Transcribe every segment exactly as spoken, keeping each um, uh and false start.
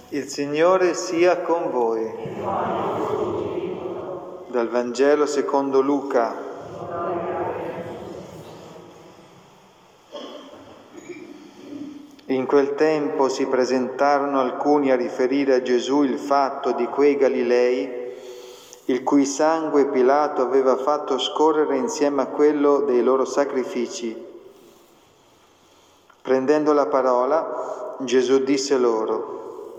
Il Signore sia con voi. Dal Vangelo secondo Luca. In quel tempo si presentarono alcuni a riferire a Gesù il fatto di quei Galilei, il cui sangue Pilato aveva fatto scorrere insieme a quello dei loro sacrifici. Prendendo la parola, Gesù disse loro: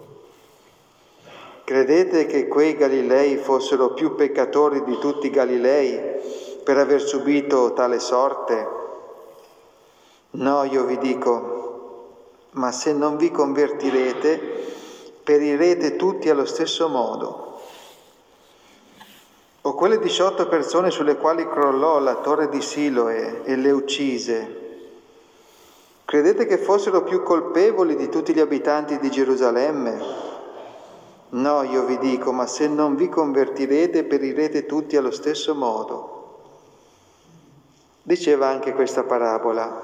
credete che quei Galilei fossero più peccatori di tutti i Galilei per aver subito tale sorte? No, io vi dico, ma se non vi convertirete, perirete tutti allo stesso modo. O quelle diciotto persone sulle quali crollò la torre di Siloe e le uccise, credete che fossero più colpevoli di tutti gli abitanti di Gerusalemme? No, io vi dico, ma se non vi convertirete, perirete tutti allo stesso modo. Diceva anche questa parabola.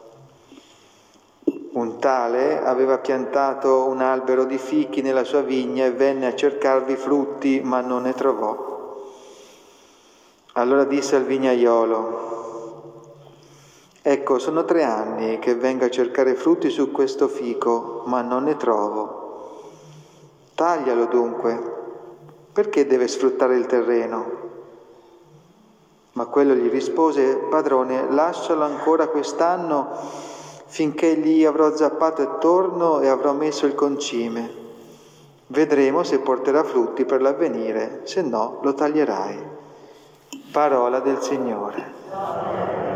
Un tale aveva piantato un albero di fichi nella sua vigna e venne a cercarvi frutti, ma non ne trovò. Allora disse al vignaiolo: ecco, sono tre anni che vengo a cercare frutti su questo fico, ma non ne trovo. Taglialo dunque, perché deve sfruttare il terreno? Ma quello gli rispose: padrone, lascialo ancora quest'anno finché gli avrò zappato attorno e avrò messo il concime. Vedremo se porterà frutti per l'avvenire, se no lo taglierai. Parola del Signore.